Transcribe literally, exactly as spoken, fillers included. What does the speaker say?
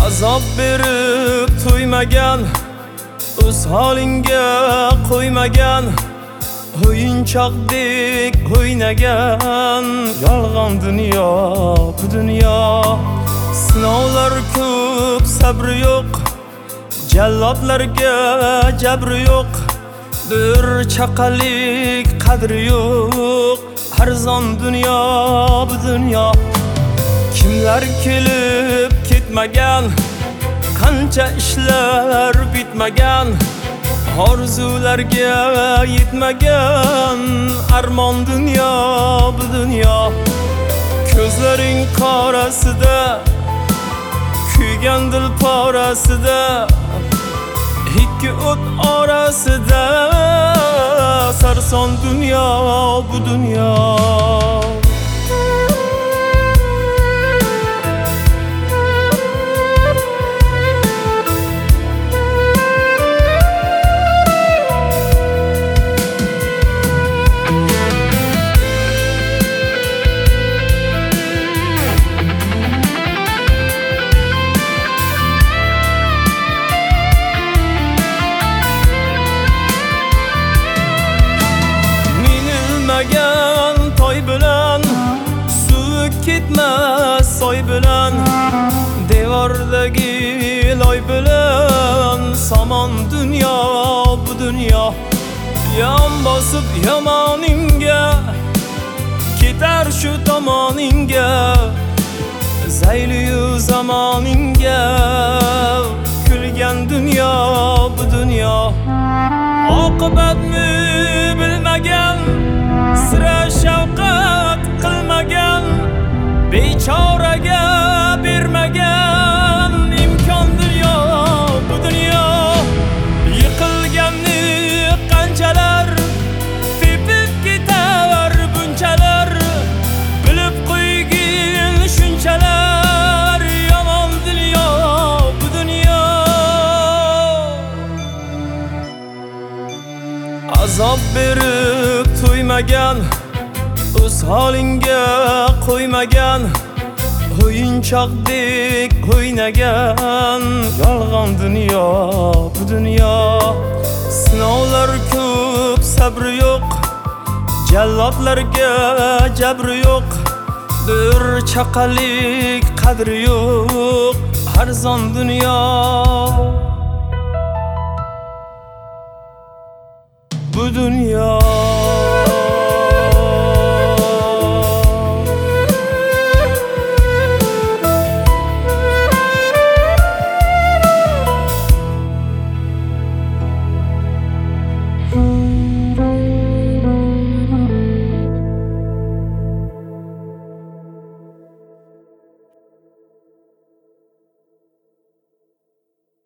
Azob berib to'ymagan, o'z holingga qo'ymagan, o'yinchoqdek o'ynagan yolg'on dunyo bu dunyo. Sinovlar ko'p, sabri yo'q, jallodlarga jabri yo'q, bir chaqalik qadri yo'q, arzon dunyo bu dunyo. Kimlar kelib ketmagan, qancha ishlar bitmagan, orzularga yetmagan armon dunyo bu dunyo. Ko'zlaring qorasida, kuygan dil porasida, ikki o't orasida sarson dunyo bu dunyo. Toy bilan suv ketmas soy bilan, devordagi loy bilan somon dunyo bu dunyo. Yon bosib yomoningga, ketar shu tomoningga, zayliyu zamoningga kulgan dunyo bu dunyo. Oqibatni bilmagan, sira shafqat qilmagan, bechoraga bermagan imkon dunyo bu dunyo. Yiqilganni qanchalar tepib ketar bunchalar, bilib qo'ygin shunchalar yomon dunyo bu dunyo. Azob berib to'ymagan, o'z holingga qo'ymagan, o'yinchoqdek o'ynagan yolg'on dunyo bu dunyo. Sinovlar ko'p, sabri yo'q, jallodlarga jabri yo'q, bir chaqalik qadri yo'q, arzon dunyo bu dunyo.